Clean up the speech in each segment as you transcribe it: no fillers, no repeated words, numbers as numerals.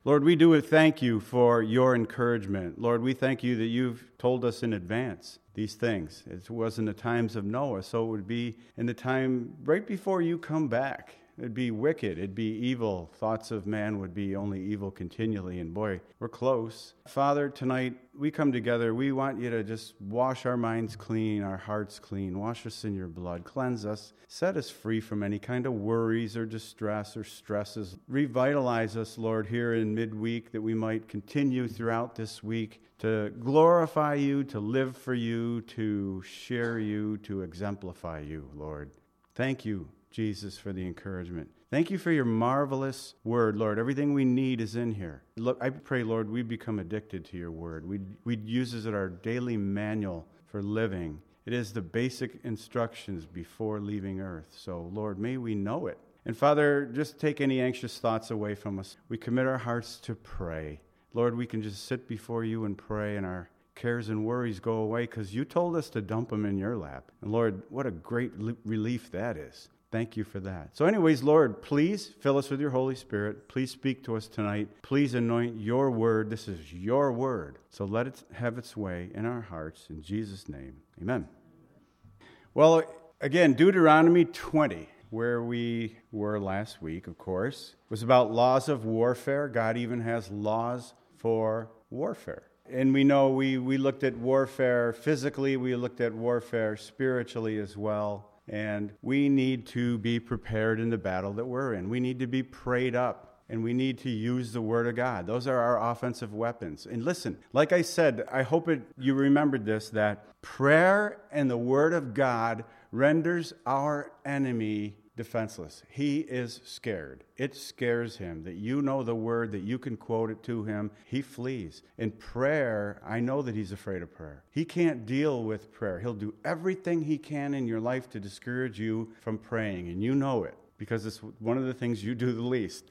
Lord, we do thank you for your encouragement. Lord, we thank you that you've told us in advance these things. It was in the times of Noah, so it would be in the time right before you come back. It'd be wicked. It'd be evil. Thoughts of man would be only evil continually. And boy, we're close. Father, tonight we come together. We want you to just wash our minds clean, our hearts clean. Wash us in your blood. Cleanse us. Set us free from any kind of worries or distress or stresses. Revitalize us, Lord, here in midweek, that we might continue throughout this week to glorify you, to live for you, to share you, to exemplify you, Lord. Thank you, Jesus, for the encouragement. Thank you for your marvelous word, Lord. Everything we need is in here. Look, I pray, Lord, we become addicted to your word. We'd use it as our daily manual for living. It is the basic instructions before leaving earth. So, Lord, may we know it. And Father, just take any anxious thoughts away from us. We commit our hearts to pray. Lord, we can just sit before you and pray, and our cares and worries go away because you told us to dump them in your lap. And Lord, what a great relief that is. Thank you for that. So anyways, Lord, please fill us with your Holy Spirit. Please speak to us tonight. Please anoint your word. This is your word. So let it have its way in our hearts. In Jesus' name, amen. Well, again, Deuteronomy 20, where we were last week, of course, was about laws of warfare. God even has laws for warfare. And we know we looked at warfare physically. We looked at warfare spiritually as well. And we need to be prepared in the battle that we're in. We need to be prayed up, and we need to use the Word of God. Those are our offensive weapons. And listen, like I said, I hope you remembered this, that prayer and the Word of God renders our enemy defenseless. He is scared. It scares him that you know the word, that you can quote it to him. He flees. In prayer, I know that he's afraid of prayer. He can't deal with prayer. He'll do everything he can in your life to discourage you from praying, and you know it because it's one of the things you do the least.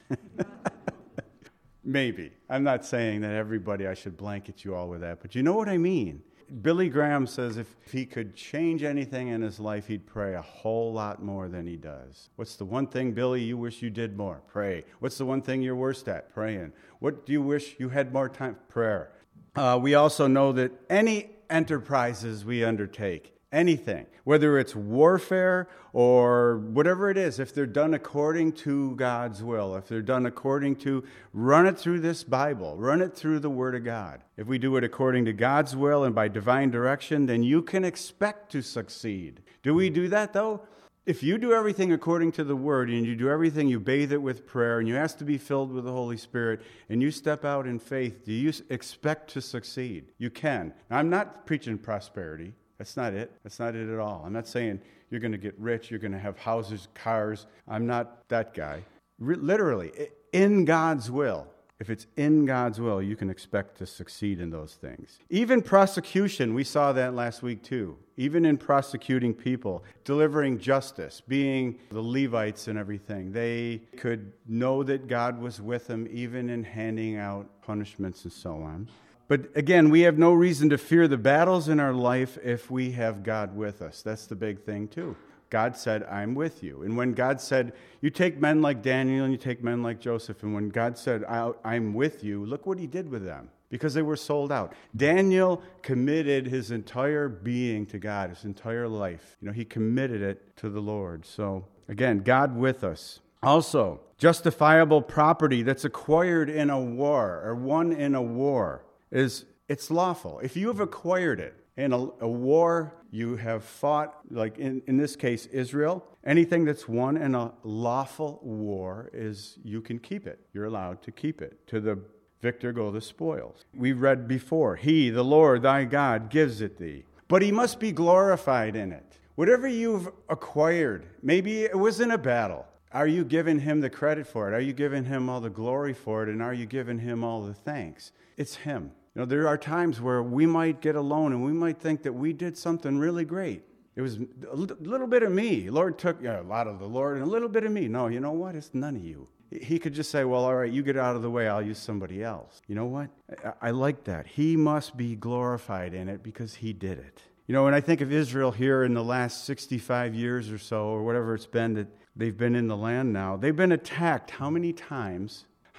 Maybe. I'm not saying that everybody, I should blanket you all with that, but you know what I mean. Billy Graham says if he could change anything in his life, he'd pray a whole lot more than he does. What's the one thing, Billy, you wish you did more? Pray. What's the one thing you're worst at? Praying. What do you wish you had more time? Prayer. We also know that any enterprises we undertake, anything, whether it's warfare or whatever it is, if they're done according to God's will, if they're done according to, run it through this Bible, run it through the Word of God. If we do it according to God's will and by divine direction, then you can expect to succeed. Do we do that, though? If you do everything according to the Word and you do everything, you bathe it with prayer and you ask to be filled with the Holy Spirit and you step out in faith, do you expect to succeed? You can. Now, I'm not preaching prosperity. That's not it. That's not it at all. I'm not saying you're going to get rich, you're going to have houses, cars. I'm not that guy. Literally, in God's will. If it's in God's will, you can expect to succeed in those things. Even prosecution, we saw that last week too. Even in prosecuting people, delivering justice, being the Levites and everything, they could know that God was with them even in handing out punishments and so on. But again, we have no reason to fear the battles in our life if we have God with us. That's the big thing too. God said, I'm with you. And when God said, you take men like Daniel and you take men like Joseph, and when God said, I'm with you, look what he did with them, because they were sold out. Daniel committed his entire being to God, his entire life. He committed it to the Lord. So again, God with us. Also, justifiable property that's acquired in a war or won in a war it's lawful. If you have acquired it in a war, you have fought, like in this case, Israel, anything that's won in a lawful war is you can keep it. You're allowed to keep it. To the victor go the spoils. We read before, He, the Lord, thy God, gives it thee. But he must be glorified in it. Whatever you've acquired, maybe it was in a battle. Are you giving him the credit for it? Are you giving him all the glory for it? And are you giving him all the thanks? It's him. There are times where we might get alone and we might think that we did something really great. It was a little bit of me. Lord took a lot of the Lord and a little bit of me. No, you know what? It's none of you. He could just say, well, all right, you get out of the way. I'll use somebody else. You know what? I like that. He must be glorified in it because he did it. When I think of Israel here in the last 65 years or so, or whatever it's been that they've been in the land now, they've been attacked how many times?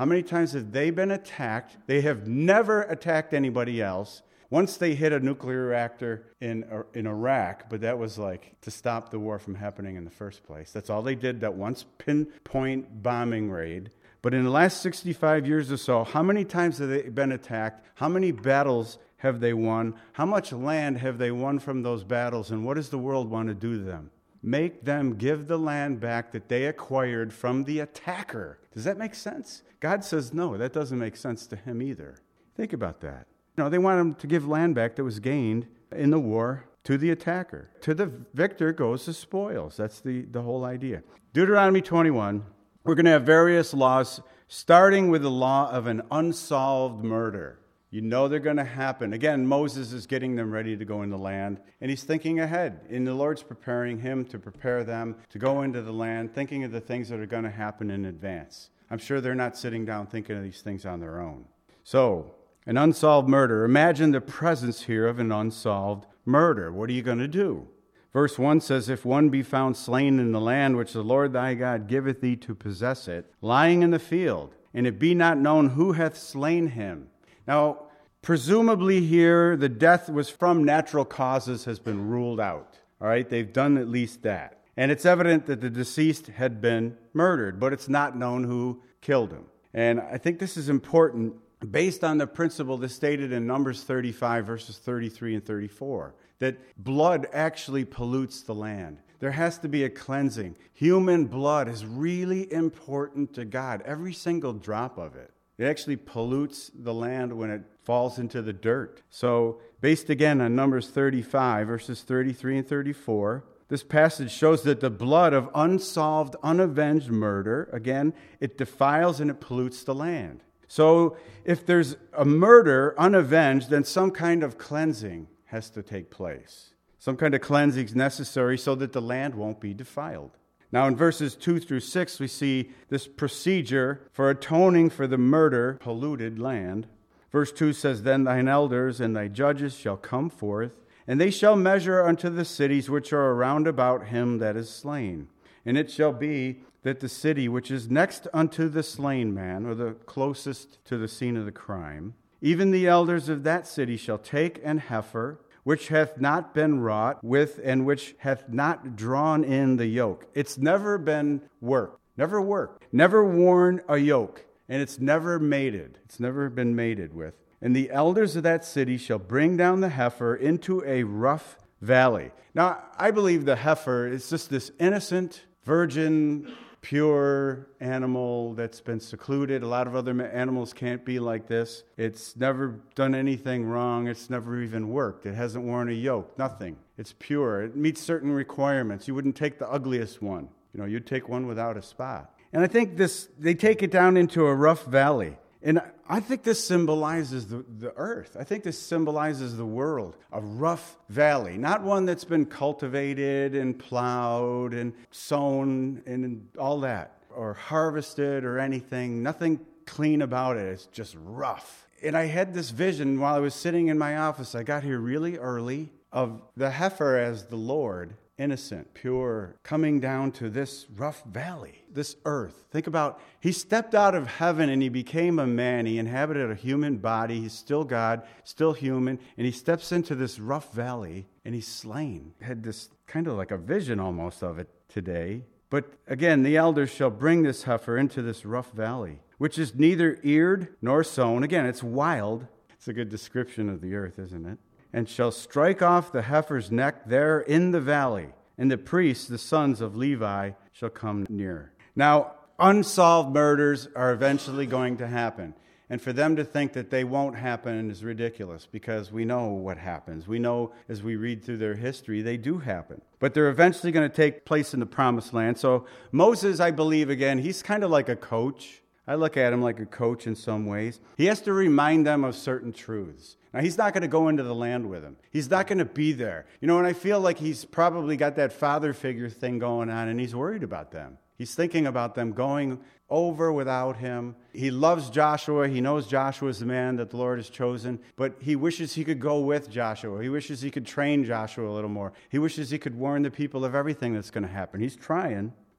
How many times have they been attacked? They have never attacked anybody else. Once they hit a nuclear reactor in Iraq, but that was like to stop the war from happening in the first place. That's all they did, that once pinpoint bombing raid. But in the last 65 years or so, how many times have they been attacked? How many battles have they won? How much land have they won from those battles? And what does the world want to do to them? Make them give the land back that they acquired from the attacker. Does that make sense? God says no, that doesn't make sense to him either. Think about that. They want them to give land back that was gained in the war to the attacker. To the victor goes the spoils. That's the whole idea. Deuteronomy 21, we're going to have various laws, starting with the law of an unsolved murder. You know they're going to happen. Again, Moses is getting them ready to go in the land, and he's thinking ahead. And the Lord's preparing him to prepare them to go into the land, thinking of the things that are going to happen in advance. I'm sure they're not sitting down thinking of these things on their own. So, an unsolved murder. Imagine the presence here of an unsolved murder. What are you going to do? Verse 1 says, if one be found slain in the land which the Lord thy God giveth thee to possess it, lying in the field, and it be not known who hath slain him. Now, presumably here, the death was from natural causes has been ruled out. All right, they've done at least that. And it's evident that the deceased had been murdered, but it's not known who killed him. And I think this is important based on the principle that's stated in Numbers 35, verses 33 and 34, that blood actually pollutes the land. There has to be a cleansing. Human blood is really important to God, every single drop of it. It actually pollutes the land when it falls into the dirt. So, based again on Numbers 35, verses 33 and 34, this passage shows that the blood of unsolved, unavenged murder, again, it defiles and it pollutes the land. So if there's a murder unavenged, then some kind of cleansing has to take place. Some kind of cleansing is necessary so that the land won't be defiled. Now in verses 2 through 6, we see this procedure for atoning for the murder polluted land. Verse 2 says, then thine elders and thy judges shall come forth, and they shall measure unto the cities which are around about him that is slain. And it shall be that the city which is next unto the slain man, or the closest to the scene of the crime, even the elders of that city shall take an heifer, which hath not been wrought with, and which hath not drawn in the yoke. It's never been worked, never worn a yoke, and it's never mated. It's never been mated with. And the elders of that city shall bring down the heifer into a rough valley. Now, I believe the heifer is just this innocent, virgin, pure animal that's been secluded. A lot of other animals can't be like this. It's never done anything wrong. It's never even worked. It hasn't worn a yoke, nothing. It's pure. It meets certain requirements. You wouldn't take the ugliest one. You'd take one without a spot. And I think they take it down into a rough valley. And I think this symbolizes the earth. I think this symbolizes the world. A rough valley. Not one that's been cultivated and plowed and sown and all that. Or harvested or anything. Nothing clean about it. It's just rough. And I had this vision while I was sitting in my office. I got here really early of the heifer as the Lord. Innocent, pure, coming down to this rough valley, this earth. Think about, he stepped out of heaven and he became a man. He inhabited a human body. He's still God, still human. And he steps into this rough valley and he's slain. Had this kind of like a vision almost of it today. But again, the elders shall bring this heifer into this rough valley, which is neither eared nor sown. Again, it's wild. It's a good description of the earth, isn't it? And shall strike off the heifer's neck there in the valley, and the priests, the sons of Levi, shall come near. Now, unsolved murders are eventually going to happen. And for them to think that they won't happen is ridiculous, because we know what happens. We know as we read through their history, they do happen. But they're eventually going to take place in the promised land. So Moses, I believe, again, he's kind of like a coach. I look at him like a coach in some ways. He has to remind them of certain truths. Now, he's not going to go into the land with them. He's not going to be there. And I feel like he's probably got that father figure thing going on, and he's worried about them. He's thinking about them going over without him. He loves Joshua. He knows Joshua is the man that the Lord has chosen, but he wishes he could go with Joshua. He wishes he could train Joshua a little more. He wishes he could warn the people of everything that's going to happen. He's trying,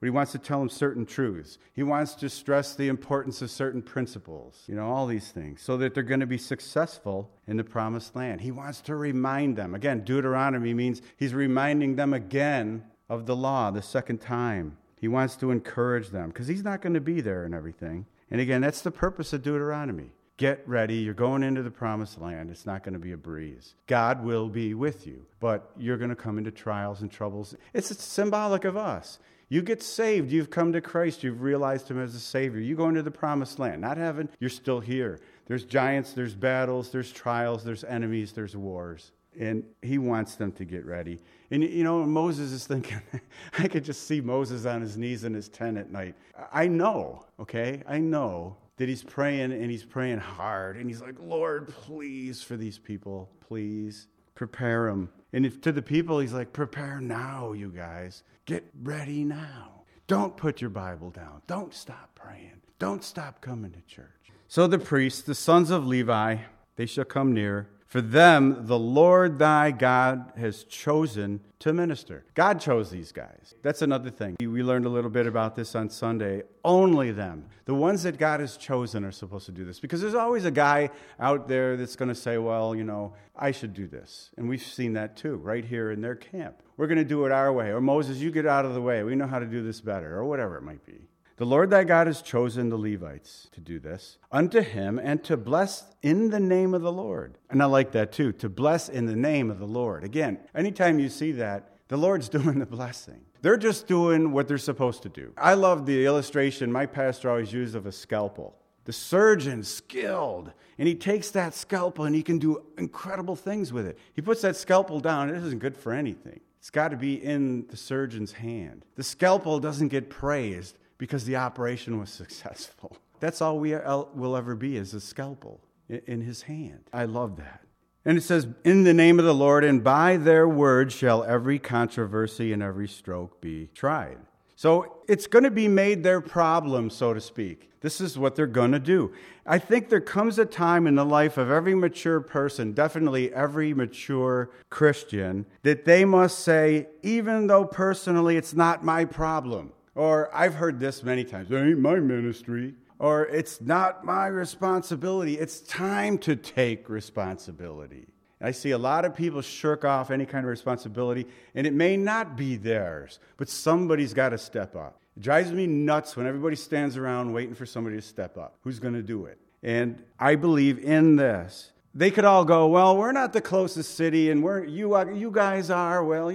but he wants to tell them certain truths. He wants to stress the importance of certain principles, all these things, so that they're going to be successful in the promised land. He wants to remind them. Again, Deuteronomy means he's reminding them again of the law the second time. He wants to encourage them because he's not going to be there and everything. And again, that's the purpose of Deuteronomy. Get ready. You're going into the promised land. It's not going to be a breeze. God will be with you, but you're going to come into trials and troubles. It's symbolic of us. You get saved. You've come to Christ. You've realized him as a Savior. You go into the promised land. Not heaven. You're still here. There's giants. There's battles. There's trials. There's enemies. There's wars. And he wants them to get ready. And, Moses is thinking, I could just see Moses on his knees in his tent at night. I know, okay? I know that he's praying, and he's praying hard. And he's like, Lord, please, for these people, please, prepare them. And to the people, he's like, prepare now, you guys. Get ready now. Don't put your Bible down. Don't stop praying. Don't stop coming to church. So the priests, the sons of Levi, they shall come near. For them, the Lord thy God has chosen to minister. God chose these guys. That's another thing. We learned a little bit about this on Sunday. Only them. The ones that God has chosen are supposed to do this. Because there's always a guy out there that's going to say, well, I should do this. And we've seen that too, right here in their camp. We're going to do it our way. Or Moses, you get out of the way. We know how to do this better. Or whatever it might be. The Lord thy God has chosen the Levites to do this unto him and to bless in the name of the Lord. And I like that too, to bless in the name of the Lord. Again, anytime you see that, the Lord's doing the blessing. They're just doing what they're supposed to do. I love the illustration my pastor always used of a scalpel. The surgeon's skilled, and he takes that scalpel and he can do incredible things with it. He puts that scalpel down, it isn't good for anything. It's got to be in the surgeon's hand. The scalpel doesn't get praised because the operation was successful. That's all we will ever be, is a scalpel in his hand. I love that. And it says, in the name of the Lord, and by their word shall every controversy and every stroke be tried. So it's going to be made their problem, so to speak. This is what they're going to do. I think there comes a time in the life of every mature person, definitely every mature Christian, that they must say, even though personally it's not my problem. Or I've heard this many times, it ain't my ministry. Or it's not my responsibility. It's time to take responsibility. I see a lot of people shirk off any kind of responsibility, and it may not be theirs, but somebody's got to step up. It drives me nuts when everybody stands around waiting for somebody to step up. Who's going to do it? And I believe in this. They could all go, well, we're not the closest city, and you guys are, well,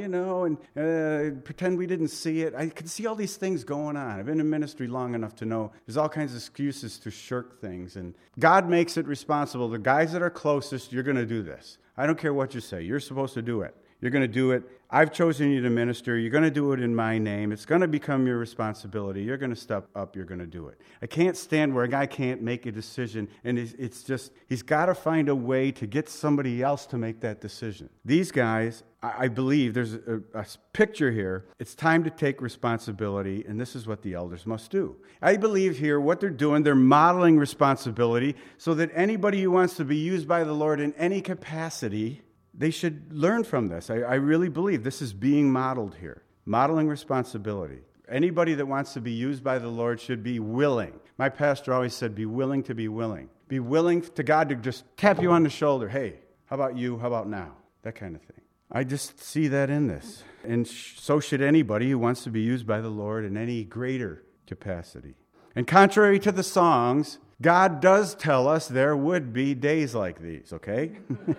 and pretend we didn't see it. I can see all these things going on. I've been in ministry long enough to know there's all kinds of excuses to shirk things, and God makes it responsible. The guys that are closest, you're going to do this. I don't care what you say. You're supposed to do it. You're going to do it. I've chosen you to minister. You're going to do it in my name. It's going to become your responsibility. You're going to step up. You're going to do it. I can't stand where a guy can't make a decision, and it's just, he's got to find a way to get somebody else to make that decision. These guys, I believe there's a picture here. It's time to take responsibility, and this is what the elders must do. I believe here what they're doing, they're modeling responsibility so that anybody who wants to be used by the Lord in any capacity, they should learn from this. I really believe this is being modeled here. Modeling responsibility. Anybody that wants to be used by the Lord should be willing. My pastor always said, be willing to be willing. Be willing to God to just tap you on the shoulder. Hey, how about you? How about now? That kind of thing. I just see that in this. And so should anybody who wants to be used by the Lord in any greater capacity. And contrary to the songs, God does tell us there would be days like these, okay?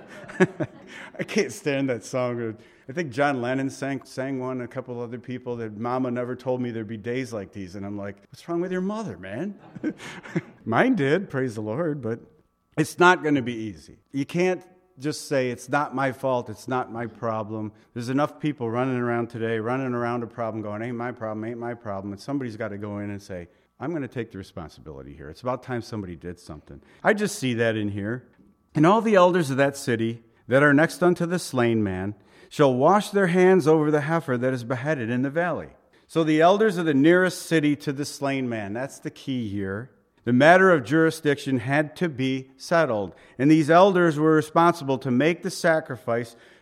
I can't stand that song. I think John Lennon sang one, a couple other people, that Mama never told me there'd be days like these. And I'm like, what's wrong with your mother, man? Mine did, praise the Lord, but it's not going to be easy. You can't just say, it's not my fault, it's not my problem. There's enough people running around today, running around a problem going, ain't my problem, and somebody's got to go in and say, I'm going to take the responsibility here. It's about time somebody did something. I just see that in here. And all the elders of that city that are next unto the slain man shall wash their hands over the heifer that is beheaded in the valley. So the elders of the nearest city to the slain man, that's the key here. The matter of jurisdiction had to be settled. And these elders were responsible to make the sacrifice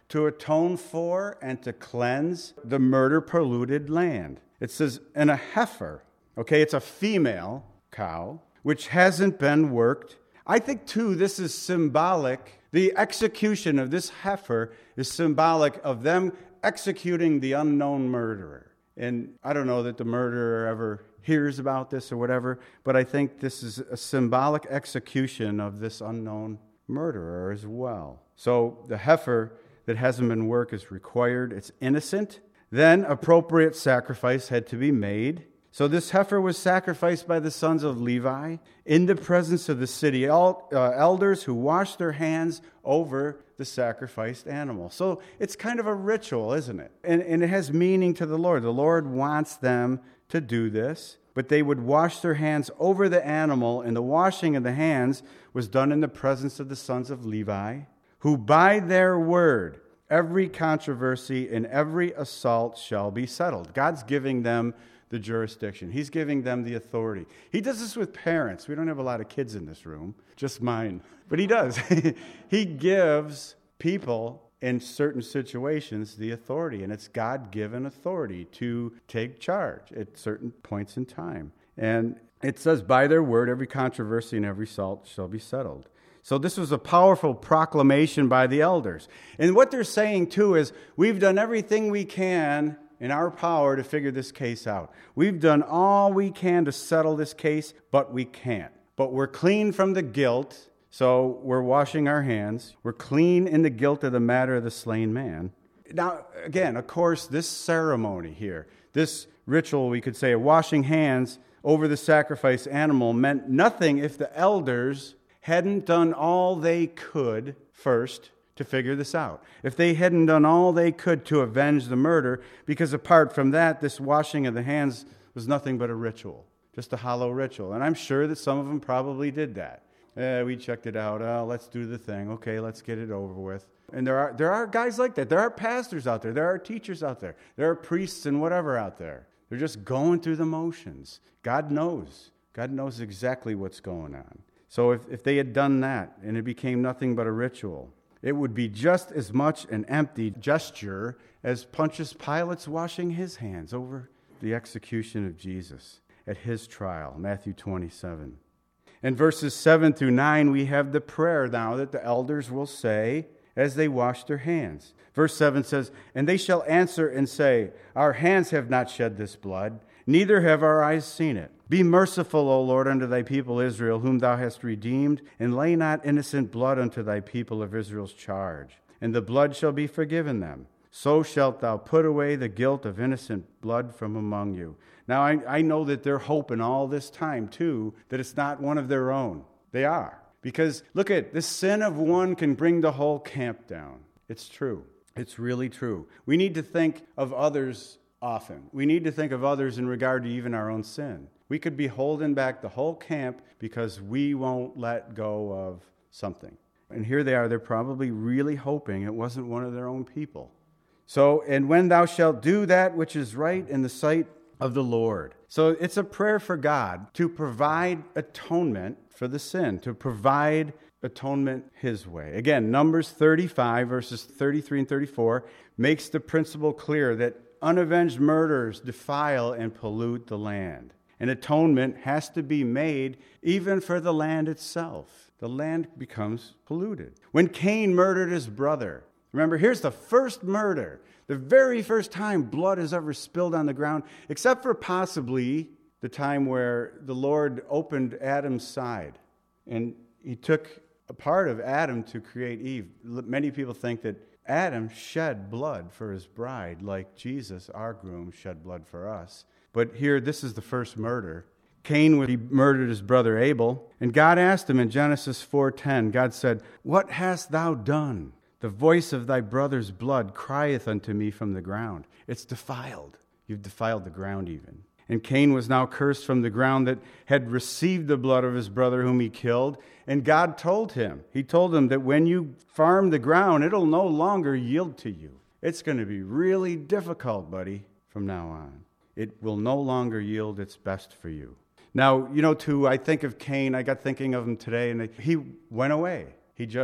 to atone for and to cleanse the murder-polluted land. It says, and a heifer, okay, it's a female cow, which hasn't been worked. I think, too, this is symbolic. The execution of this heifer is symbolic of them executing the unknown murderer. And I don't know that the murderer ever hears about this or whatever, but I think this is a symbolic execution of this unknown murderer as well. So the heifer that hasn't been worked is required. It's innocent. Then appropriate sacrifice had to be made. So this heifer was sacrificed by the sons of Levi in the presence of the city elders who washed their hands over the sacrificed animal. So it's kind of a ritual, isn't it? And it has meaning to the Lord. The Lord wants them to do this, but they would wash their hands over the animal, and the washing of the hands was done in the presence of the sons of Levi, who by their word, every controversy and every assault shall be settled. God's giving them the jurisdiction. He's giving them the authority. He does this with parents. We don't have a lot of kids in this room, just mine. But he does. He gives people in certain situations the authority, and it's God-given authority to take charge at certain points in time. And it says, by their word, every controversy and every assault shall be settled. So this was a powerful proclamation by the elders. And what they're saying, too, is we've done everything we can in our power to figure this case out. We've done all we can to settle this case, but we can't. But we're clean from the guilt, so we're washing our hands. We're clean in the guilt of the matter of the slain man. Now, again, of course, this ceremony here, this ritual, we could say, of washing hands over the sacrificed animal meant nothing if the elders hadn't done all they could first to figure this out. If they hadn't done all they could to avenge the murder, because apart from that, this washing of the hands was nothing but a ritual, just a hollow ritual. And I'm sure that some of them probably did that. We checked it out. Oh, let's do the thing. Okay, let's get it over with. And there are guys like that. There are pastors out there. There are teachers out there. There are priests and whatever out there. They're just going through the motions. God knows. God knows exactly what's going on. So if they had done that and it became nothing but a ritual, it would be just as much an empty gesture as Pontius Pilate's washing his hands over the execution of Jesus at his trial, Matthew 27. In verses 7 through 9, we have the prayer now that the elders will say as they wash their hands. Verse 7 says, and they shall answer and say, our hands have not shed this blood, neither have our eyes seen it. Be merciful, O Lord, unto thy people Israel, whom thou hast redeemed, and lay not innocent blood unto thy people of Israel's charge. And the blood shall be forgiven them. So shalt thou put away the guilt of innocent blood from among you. Now, I know that they're hoping all this time, too, that it's not one of their own. They are. Because, look at, the sin of one can bring the whole camp down. It's true. It's really true. We need to think of others often. We need to think of others in regard to even our own sin. We could be holding back the whole camp because we won't let go of something. And here they are. They're probably really hoping it wasn't one of their own people. So, and when thou shalt do that which is right in the sight of the Lord. So it's a prayer for God to provide atonement for the sin, to provide atonement his way. Again, Numbers 35, verses 33 and 34, makes the principle clear that unavenged murders defile and pollute the land. And atonement has to be made even for the land itself. The land becomes polluted. When Cain murdered his brother, remember, here's the first murder, the very first time blood is ever spilled on the ground, except for possibly the time where the Lord opened Adam's side. And he took a part of Adam to create Eve. Many people think that Adam shed blood for his bride, like Jesus, our groom, shed blood for us. But here, this is the first murder. Cain, he murdered his brother Abel. And God asked him in Genesis 4:10, God said, what hast thou done? The voice of thy brother's blood crieth unto me from the ground. It's defiled. You've defiled the ground even. And Cain was now cursed from the ground that had received the blood of his brother whom he killed. And God told him, he told him that when you farm the ground, it'll no longer yield to you. It's going to be really difficult, buddy, from now on. It will no longer yield its best for you. Now, too, I think of Cain, I got thinking of him today, and he went away. He just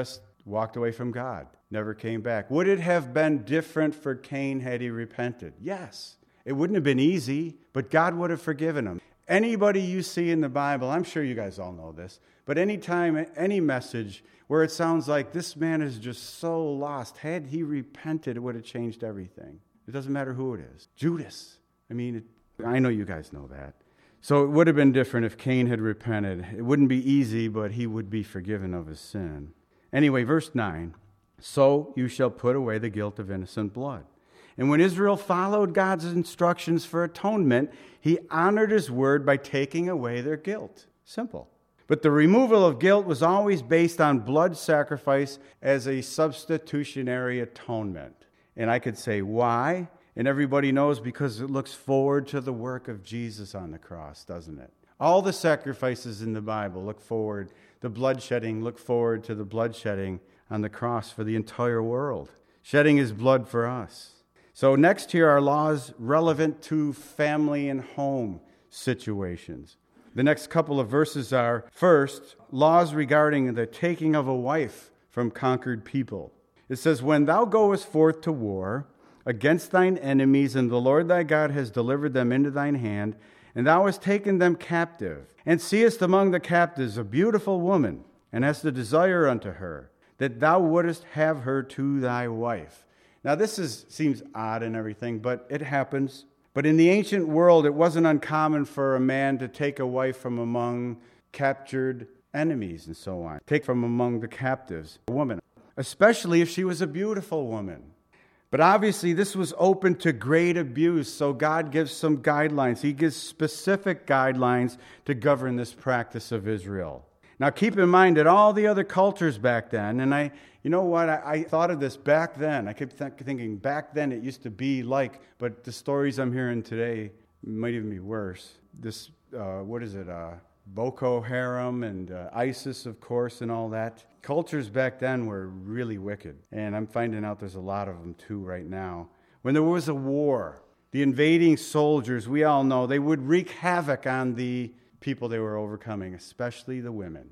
walked away from God, never came back. Would it have been different for Cain had he repented? Yes. It wouldn't have been easy, but God would have forgiven him. Anybody you see in the Bible, I'm sure you guys all know this, but anytime, any message where it sounds like this man is just so lost, had he repented, it would have changed everything. It doesn't matter who it is. Judas. I know you guys know that. So it would have been different if Cain had repented. It wouldn't be easy, but he would be forgiven of his sin. Anyway, verse 9, so you shall put away the guilt of innocent blood. And when Israel followed God's instructions for atonement, he honored his word by taking away their guilt. Simple. But the removal of guilt was always based on blood sacrifice as a substitutionary atonement. And I could say, why? And everybody knows because it looks forward to the work of Jesus on the cross, doesn't it? All the sacrifices in the Bible look forward. The bloodshedding look forward to the bloodshedding on the cross for the entire world. Shedding his blood for us. So next here are laws relevant to family and home situations. The next couple of verses are, first, laws regarding the taking of a wife from conquered people. It says, when thou goest forth to war against thine enemies, and the Lord thy God has delivered them into thine hand, and thou hast taken them captive, and seest among the captives a beautiful woman, and hast a desire unto her, that thou wouldest have her to thy wife. Now this seems odd and everything, but it happens. But in the ancient world, it wasn't uncommon for a man to take a wife from among captured enemies and so on. Take from among the captives a woman, especially if she was a beautiful woman. But obviously this was open to great abuse, so God gives some guidelines. He gives specific guidelines to govern this practice of Israel. Now keep in mind that all the other cultures back then, and I thought of this back then. I kept thinking back then it used to be like, but the stories I'm hearing today might even be worse. This, Boko Haram and ISIS, of course, and all that. Cultures back then were really wicked, and I'm finding out there's a lot of them too right now. When there was a war, the invading soldiers, we all know, they would wreak havoc on the people they were overcoming, especially the women.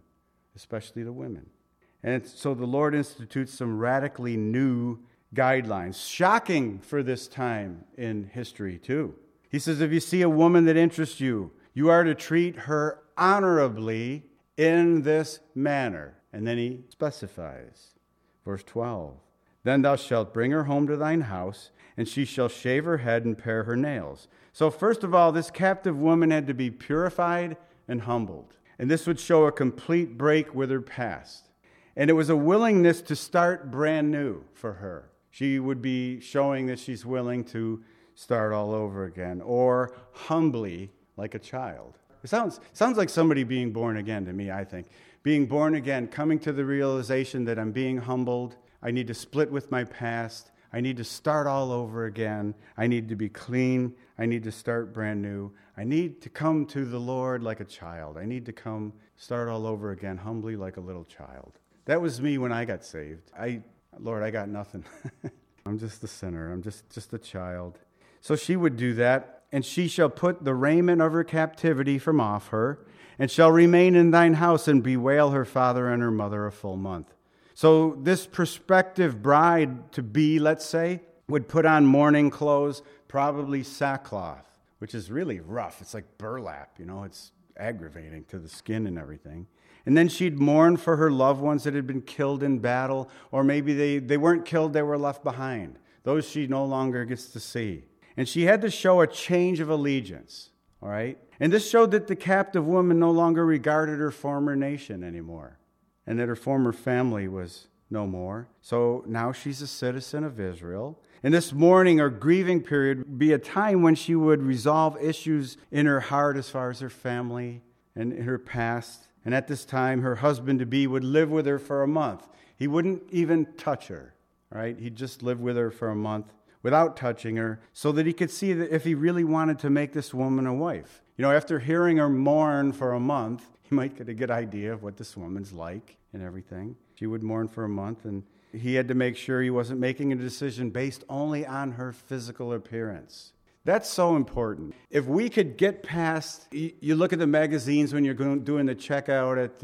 And so the Lord institutes some radically new guidelines, shocking for this time in history too. He says, if you see a woman that interests you, you are to treat her honorably in this manner. And then he specifies. Verse 12, then thou shalt bring her home to thine house, and she shall shave her head and pare her nails. So first of all, this captive woman had to be purified and humbled. And this would show a complete break with her past. And it was a willingness to start brand new for her. She would be showing that she's willing to start all over again, or humbly like a child. It sounds like somebody being born again to me, I think. Being born again, coming to the realization that I'm being humbled. I need to split with my past. I need to start all over again. I need to be clean. I need to start brand new. I need to come to the Lord like a child. I need to come start all over again, humbly like a little child. That was me when I got saved. Lord, I got nothing. I'm just a sinner. I'm just a child. So she would do that, and she shall put the raiment of her captivity from off her, and shall remain in thine house and bewail her father and her mother a full month. So this prospective bride-to-be, let's say, would put on mourning clothes, probably sackcloth, which is really rough. It's like burlap, it's aggravating to the skin and everything. And then she'd mourn for her loved ones that had been killed in battle, or maybe they weren't killed, they were left behind. Those she no longer gets to see. And she had to show a change of allegiance, all right? And this showed that the captive woman no longer regarded her former nation anymore, and that her former family was no more. So now she's a citizen of Israel. And this mourning or grieving period would be a time when she would resolve issues in her heart as far as her family and in her past. And at this time, her husband-to-be would live with her for a month. He wouldn't even touch her, right? He'd just live with her for a month without touching her, so that he could see that if he really wanted to make this woman a wife. After hearing her mourn for a month, he might get a good idea of what this woman's like and everything. She would mourn for a month, and he had to make sure he wasn't making a decision based only on her physical appearance. That's so important. If we could get past, you look at the magazines when you're doing the checkout at the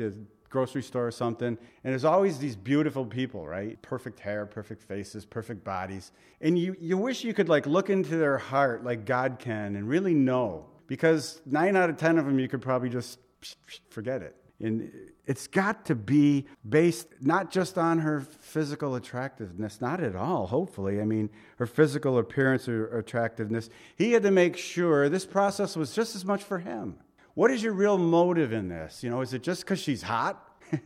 grocery store or something, and there's always these beautiful people, right? Perfect hair, perfect faces, perfect bodies. And you wish you could look into their heart like God can and really know. Because 9 out of 10 of them, you could probably just forget it. And it's got to be based not just on her physical attractiveness, not at all, hopefully. I mean, her physical appearance or attractiveness. He had to make sure this process was just as much for him. What is your real motive in this? Is it just because she's hot?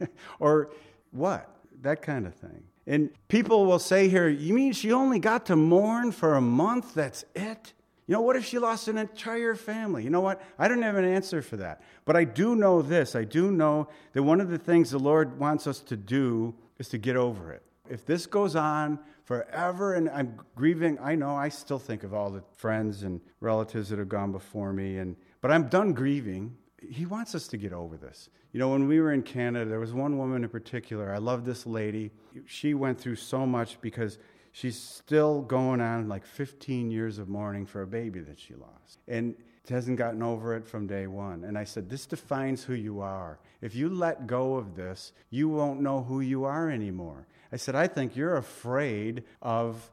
Or what? That kind of thing. And people will say here, you mean she only got to mourn for a month? That's it? What if she lost an entire family? You know what? I don't have an answer for that. But I do know this. I do know that one of the things the Lord wants us to do is to get over it. If this goes on forever and I'm grieving, I know I still think of all the friends and relatives that have gone before me, but I'm done grieving. He wants us to get over this. When we were in Canada, there was one woman in particular. I love this lady. She went through so much because she's still going on 15 years of mourning for a baby that she lost. And hasn't gotten over it from day one. And I said, this defines who you are. If you let go of this, you won't know who you are anymore. I said, I think you're afraid of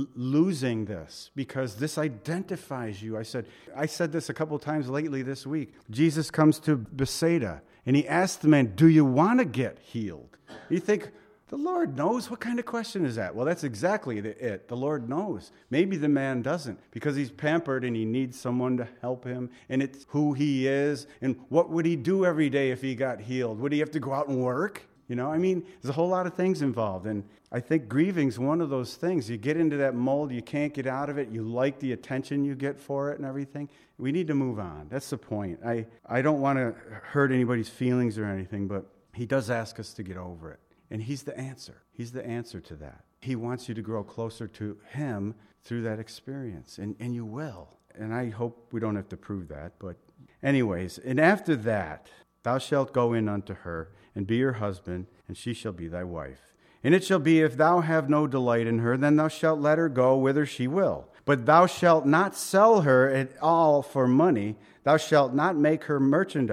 losing this because this identifies you. I said this a couple times lately this week. Jesus comes to Bethsaida and he asked the man, do you want to get healed? You think, the Lord knows? What kind of question is that? Well, that's exactly it. The Lord knows. Maybe the man doesn't because he's pampered and he needs someone to help him. And it's who he is. And what would he do every day if he got healed? Would he have to go out and work? There's a whole lot of things involved. And I think grieving's one of those things. You get into that mold, you can't get out of it. You like the attention you get for it and everything. We need to move on. That's the point. I don't want to hurt anybody's feelings or anything, but he does ask us to get over it. And he's the answer. He's the answer to that. He wants you to grow closer to him through that experience. And you will. And I hope we don't have to prove that. But anyways, and after that, thou shalt go in unto her, and be her husband, and she shall be thy wife. And it shall be, if thou have no delight in her, then thou shalt let her go whither she will. But thou shalt not sell her at all for money. Thou shalt not make her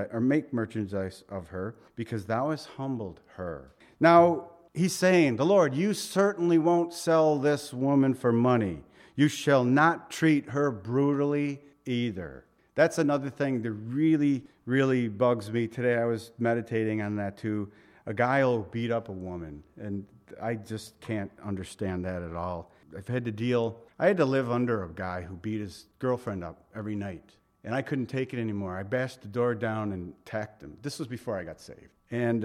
merchandise of her, because thou hast humbled her. Now, he's saying, the Lord, you certainly won't sell this woman for money. You shall not treat her brutally either. That's another thing that really, really bugs me. Today I was meditating on that too. A guy will beat up a woman, and I just can't understand that at all. I had to live under a guy who beat his girlfriend up every night, and I couldn't take it anymore. I bashed the door down and attacked him. This was before I got saved. And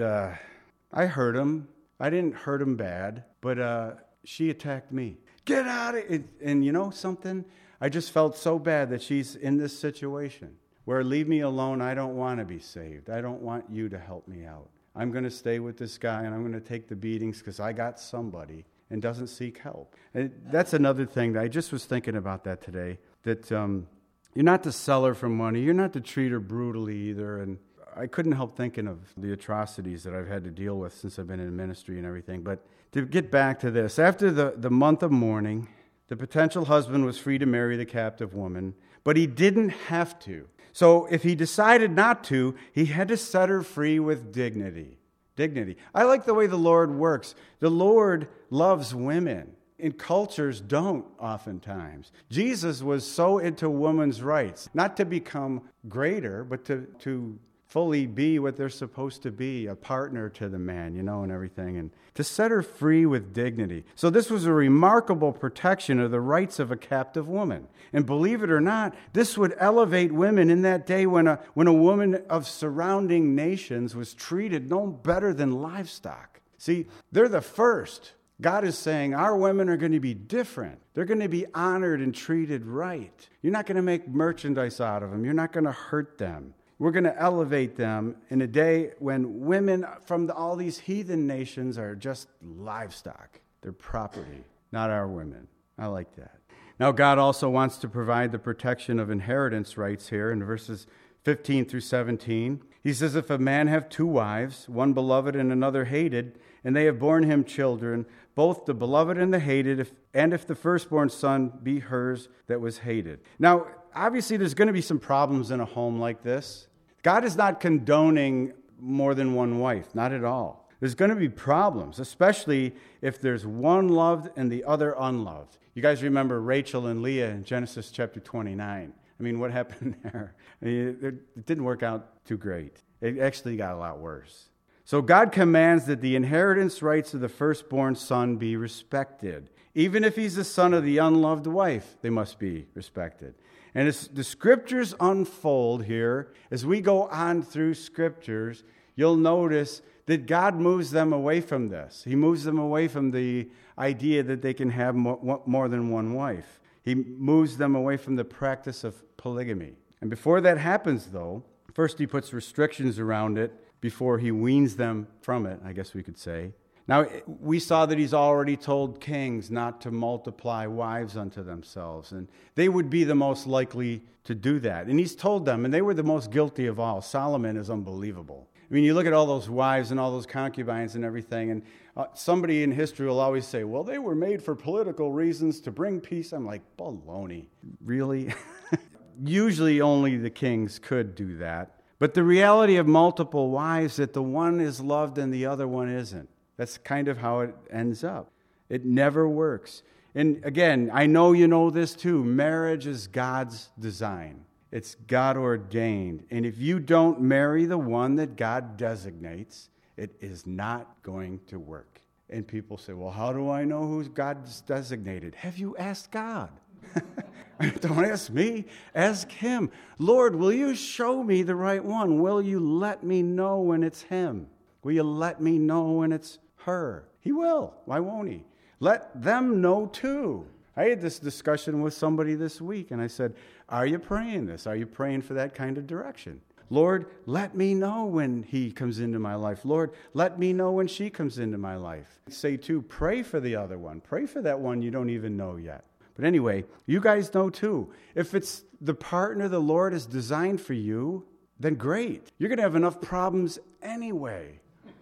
I hurt him. I didn't hurt him bad, but she attacked me. Get out of it. And you know something? I just felt so bad that she's in this situation where leave me alone. I don't want to be saved. I don't want you to help me out. I'm going to stay with this guy and I'm going to take the beatings because I got somebody and doesn't seek help. And that's another thing that I just was thinking about that today, that you're not to sell her for money. You're not to treat her brutally either. And I couldn't help thinking of the atrocities that I've had to deal with since I've been in ministry and everything. But to get back to this, after the month of mourning, the potential husband was free to marry the captive woman, but he didn't have to. So if he decided not to, he had to set her free with dignity. Dignity. I like the way the Lord works. The Lord loves women, and cultures don't oftentimes. Jesus was so into women's rights, not to become greater, but to fully be what they're supposed to be, a partner to the man, and everything, and to set her free with dignity. So this was a remarkable protection of the rights of a captive woman. And believe it or not, this would elevate women in that day when a woman of surrounding nations was treated no better than livestock. See, they're the first. God is saying our women are going to be different. They're going to be honored and treated right. You're not going to make merchandise out of them. You're not going to hurt them. We're going to elevate them in a day when women from all these heathen nations are just livestock. They're property, not our women. I like that. Now, God also wants to provide the protection of inheritance rights here in verses 15 through 17. He says, if a man have two wives, one beloved and another hated, and they have borne him children, both the beloved and the hated, if the firstborn son be hers that was hated. Now, obviously, there's going to be some problems in a home like this. God is not condoning more than one wife. Not at all. There's going to be problems, especially if there's one loved and the other unloved. You guys remember Rachel and Leah in Genesis chapter 29. I mean, what happened there? I mean, it didn't work out too great. It actually got a lot worse. So God commands that the inheritance rights of the firstborn son be respected. Even if he's the son of the unloved wife, they must be respected. And as the scriptures unfold here, as we go on through scriptures, you'll notice that God moves them away from this. He moves them away from the idea that they can have more than one wife. He moves them away from the practice of polygamy. And before that happens, though, first he puts restrictions around it before he weans them from it, I guess we could say. Now, we saw that he's already told kings not to multiply wives unto themselves, and they would be the most likely to do that. And he's told them, and they were the most guilty of all. Solomon is unbelievable. I mean, you look at all those wives and all those concubines and everything, and somebody in history will always say, well, they were made for political reasons to bring peace. I'm like, baloney. Really? Usually only the kings could do that. But the reality of multiple wives, that the one is loved and the other one isn't. That's kind of how it ends up. It never works. And again, I know you know this too. Marriage is God's design. It's God ordained. And if you don't marry the one that God designates, it is not going to work. And people say, well, how do I know who God's designated? Have you asked God? Don't ask me. Ask him. Lord, will you show me the right one? Will you let me know when it's him? Will you let me know when it's her? He will. Why won't he? Let them know too. I had this discussion with somebody this week, and I said, are you praying this? Are you praying for that kind of direction? Lord, let me know when he comes into my life. Lord, let me know when she comes into my life. Say too, pray for the other one. Pray for that one you don't even know yet. But anyway, you guys know too, if it's the partner the Lord has designed for you, then great. You're going to have enough problems anyway.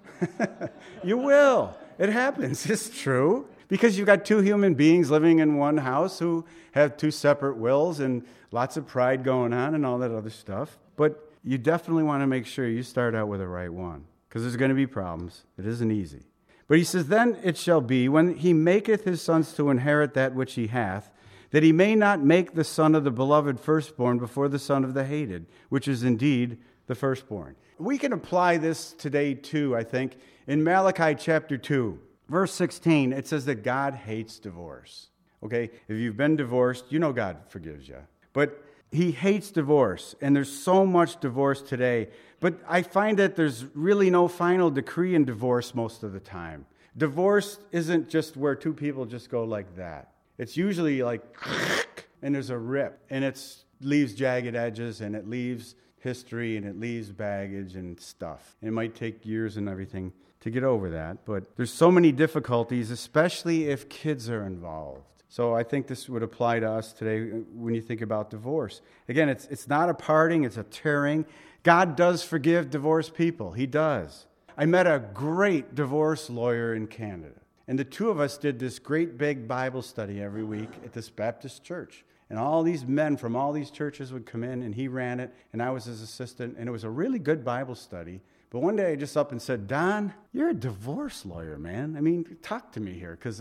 You will. It happens. It's true. Because you've got two human beings living in one house who have two separate wills and lots of pride going on and all that other stuff. But you definitely want to make sure you start out with the right one, because there's going to be problems. It isn't easy. But he says, then it shall be, when he maketh his sons to inherit that which he hath, that he may not make the son of the beloved firstborn before the son of the hated, which is indeed the firstborn. We can apply this today too, I think. In Malachi chapter 2, verse 16, it says that God hates divorce. Okay, if you've been divorced, you know God forgives you. But he hates divorce, and there's so much divorce today. But I find that there's really no final decree in divorce most of the time. Divorce isn't just where two people just go like that. It's usually like, and there's a rip, and it leaves jagged edges, and it leaves history, and it leaves baggage and stuff. And it might take years and everything to get over that, but there's so many difficulties, especially if kids are involved. So I think this would apply to us today when you think about divorce. Again, it's not a parting, it's a tearing. God does forgive divorced people. He does. I met a great divorce lawyer in Canada, and the two of us did this great big Bible study every week at this Baptist church. And all these men from all these churches would come in, and he ran it, and I was his assistant, and it was a really good Bible study. But one day I just up and said, Don, you're a divorce lawyer, man. I mean, talk to me here, because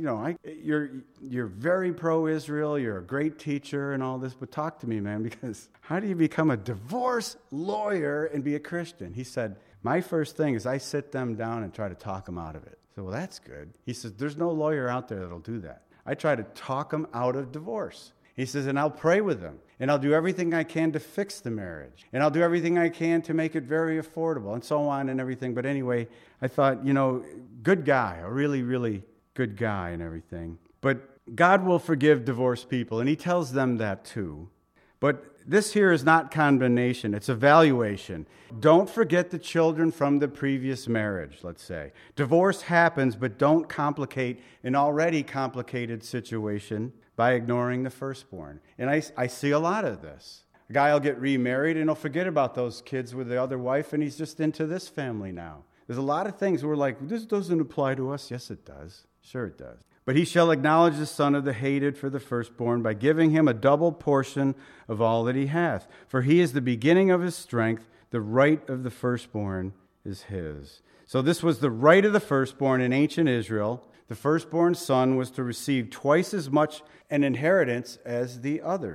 you're very pro-Israel, you're a great teacher and all this, but talk to me, man, because how do you become a divorce lawyer and be a Christian? He said, my first thing is I sit them down and try to talk them out of it. I said, well, that's good. He says, there's no lawyer out there that'll do that. I try to talk them out of divorce. He says, and I'll pray with them, and I'll do everything I can to fix the marriage, and I'll do everything I can to make it very affordable, and so on and everything. But anyway, I thought, good guy, a really, really good guy and everything. But God will forgive divorced people, and he tells them that too. But this here is not condemnation, it's evaluation. Don't forget the children from the previous marriage, let's say. Divorce happens, but don't complicate an already complicated situation by ignoring the firstborn. And I see a lot of this. A guy will get remarried and he'll forget about those kids with the other wife, and he's just into this family now. There's a lot of things we're like, this doesn't apply to us. Yes, it does. Sure it does. But he shall acknowledge the son of the hated for the firstborn by giving him a double portion of all that he hath. For he is the beginning of his strength, the right of the firstborn is his. So this was the right of the firstborn in ancient Israel. The firstborn son was to receive twice as much an inheritance as the other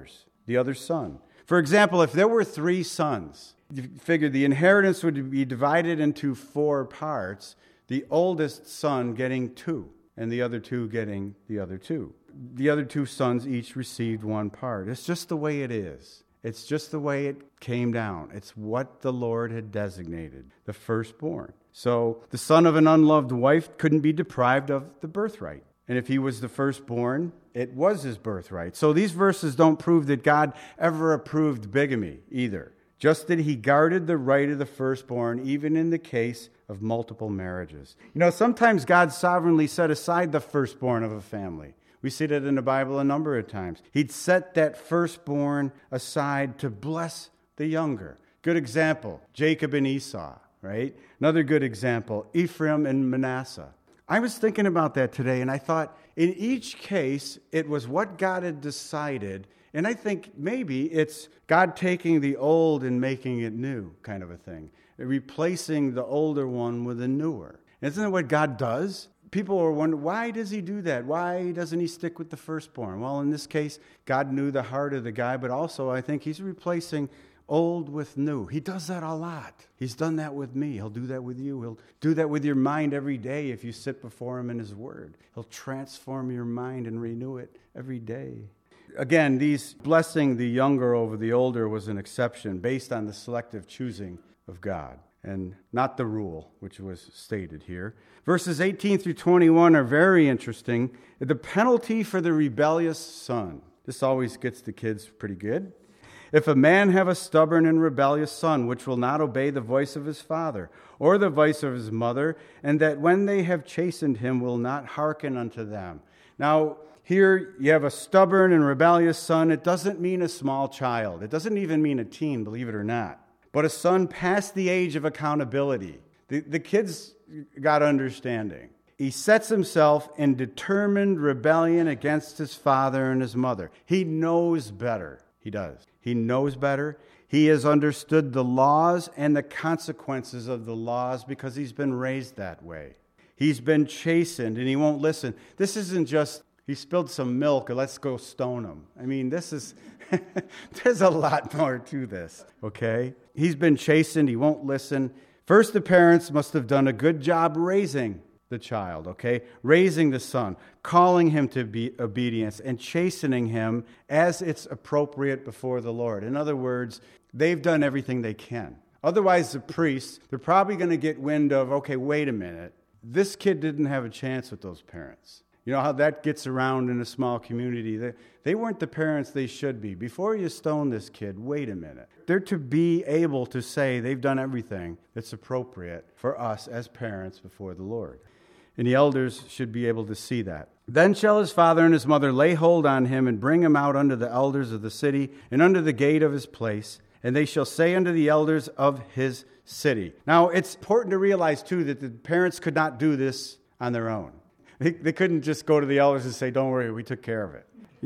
son. For example, if there were 3 sons, you figure the inheritance would be divided into 4 parts, the oldest son getting 2, and the other 2 getting the other 2. The other 2 sons each received 1 part. It's just the way it is. It's just the way it came down. It's what the Lord had designated, the firstborn. So the son of an unloved wife couldn't be deprived of the birthright. And if he was the firstborn, it was his birthright. So these verses don't prove that God ever approved bigamy either. Just that he guarded the right of the firstborn, even in the case of multiple marriages. You know, sometimes God sovereignly set aside the firstborn of a family. We see that in the Bible a number of times. He'd set that firstborn aside to bless the younger. Good example, Jacob and Esau, right? Another good example, Ephraim and Manasseh. I was thinking about that today, and I thought in each case, it was what God had decided. And I think maybe it's God taking the old and making it new kind of a thing, replacing the older one with a newer. Isn't that what God does? People are wondering, why does he do that? Why doesn't he stick with the firstborn? Well, in this case, God knew the heart of the guy, but also I think he's replacing old with new. He does that a lot. He's done that with me. He'll do that with you. He'll do that with your mind every day if you sit before him in his word. He'll transform your mind and renew it every day. Again, these blessing the younger over the older was an exception based on the selective choosing of God, and not the rule, which was stated here. Verses 18 through 21 are very interesting. The penalty for the rebellious son. This always gets the kids pretty good. If a man have a stubborn and rebellious son, which will not obey the voice of his father, or the voice of his mother, and that when they have chastened him will not hearken unto them. Now, here you have a stubborn and rebellious son. It doesn't mean a small child. It doesn't even mean a teen, believe it or not. But a son past the age of accountability. The kid's got understanding. He sets himself in determined rebellion against his father and his mother. He knows better. He does. He knows better. He has understood the laws and the consequences of the laws because he's been raised that way. He's been chastened and he won't listen. This isn't just, he spilled some milk, let's go stone him. I mean, this is, there's a lot more to this, okay? He's been chastened, he won't listen. First, the parents must have done a good job raising the child, okay? Raising the son, calling him to be obedience, and chastening him as it's appropriate before the Lord. In other words, they've done everything they can. Otherwise, the priests, they're probably going to get wind of, okay, wait a minute. This kid didn't have a chance with those parents. You know how that gets around in a small community. They weren't the parents they should be. Before you stone this kid, wait a minute. They're to be able to say they've done everything that's appropriate for us as parents before the Lord. And the elders should be able to see that. Then shall his father and his mother lay hold on him and bring him out unto the elders of the city and unto the gate of his place. And they shall say unto the elders of his city. Now, it's important to realize, too, that the parents could not do this on their own. They couldn't just go to the elders and say, don't worry, we took care of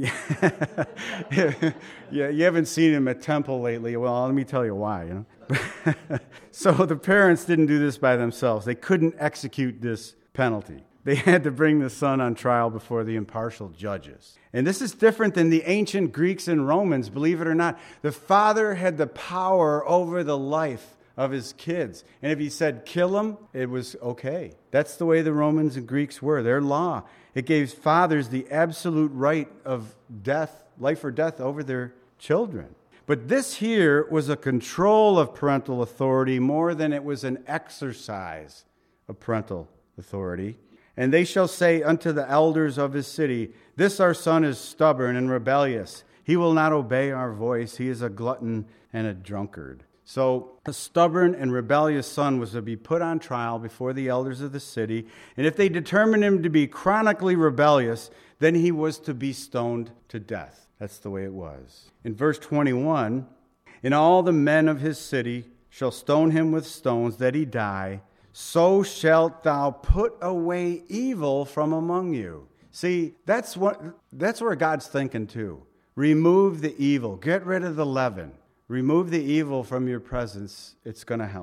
it. Yeah, you haven't seen him at temple lately. Well, let me tell you why, you know. So the parents didn't do this by themselves. They couldn't execute this penalty. They had to bring the son on trial before the impartial judges. And this is different than the ancient Greeks and Romans, believe it or not. The father had the power over the life of his kids. And if he said kill him, it was okay. That's the way the Romans and Greeks were. Their law. It gave fathers the absolute right of death, life or death over their children. But this here was a control of parental authority more than it was an exercise of parental authority. And they shall say unto the elders of his city, this our son is stubborn and rebellious. He will not obey our voice. He is a glutton and a drunkard. So a stubborn and rebellious son was to be put on trial before the elders of the city. And if they determined him to be chronically rebellious, then he was to be stoned to death. That's the way it was. In verse 21, and all the men of his city shall stone him with stones that he die. So shalt thou put away evil from among you. See, that's where God's thinking too. Remove the evil. Get rid of the leaven. Remove the evil from your presence. It's going to help.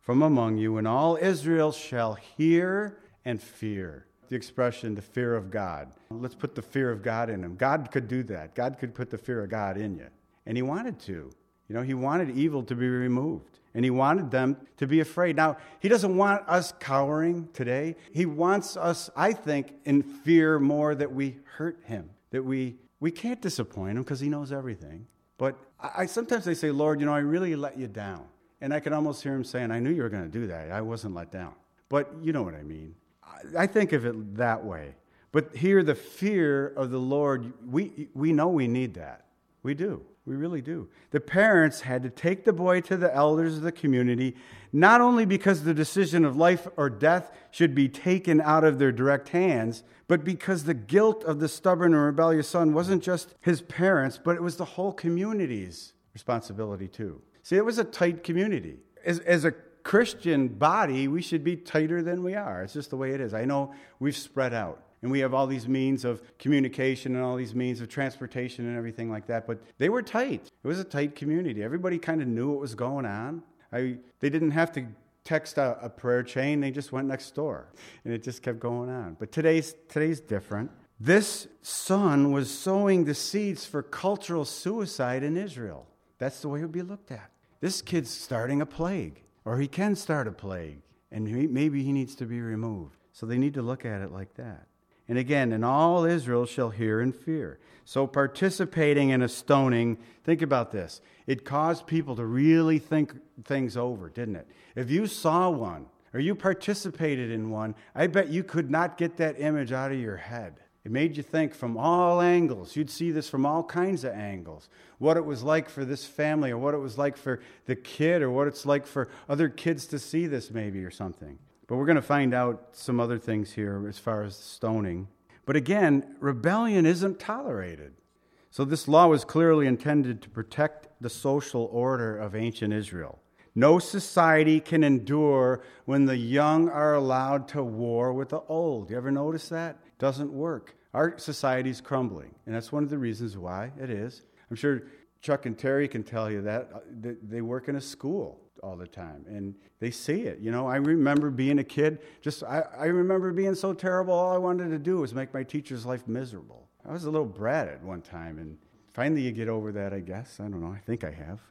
from among you, and all Israel shall hear and fear. The expression, the fear of God. Let's put the fear of God in him. God could do that. God could put the fear of God in you. And he wanted to. He wanted evil to be removed. And he wanted them to be afraid. Now, he doesn't want us cowering today. He wants us, I think, in fear more that we hurt him. That we can't disappoint him because he knows everything. But sometimes I say, Lord, I really let you down. And I can almost hear him saying, I knew you were going to do that. I wasn't let down. But you know what I mean. I think of it that way. But here, the fear of the Lord, we know we need that. We do. We really do. The parents had to take the boy to the elders of the community, not only because the decision of life or death should be taken out of their direct hands, but because the guilt of the stubborn and rebellious son wasn't just his parents, but it was the whole community's responsibility too. See, it was a tight community. As a Christian body, we should be tighter than we are. It's just the way it is. I know we've spread out. And we have all these means of communication and all these means of transportation and everything like that. But they were tight. It was a tight community. Everybody kind of knew what was going on. They didn't have to text a prayer chain. They just went next door. And it just kept going on. But today's different. This son was sowing the seeds for cultural suicide in Israel. That's the way it would be looked at. This kid's starting a plague. Or he can start a plague. And maybe he needs to be removed. So they need to look at it like that. And again, and all Israel shall hear and fear. So participating in a stoning, think about this. It caused people to really think things over, didn't it? If you saw one, or you participated in one, I bet you could not get that image out of your head. It made you think from all angles. You'd see this from all kinds of angles. What it was like for this family, or what it was like for the kid, or what it's like for other kids to see this maybe, or something. But we're going to find out some other things here as far as stoning. But again, rebellion isn't tolerated. So this law was clearly intended to protect the social order of ancient Israel. No society can endure when the young are allowed to war with the old. You ever notice that? Doesn't work. Our society's crumbling, and that's one of the reasons why it is. I'm sure Chuck and Terry can tell you that. They work in a school all the time, and they see it. I remember being a kid, I remember being so terrible, all I wanted to do was make my teacher's life miserable. I was a little brat at one time, and finally you get over that, I guess. I don't know, I think I have.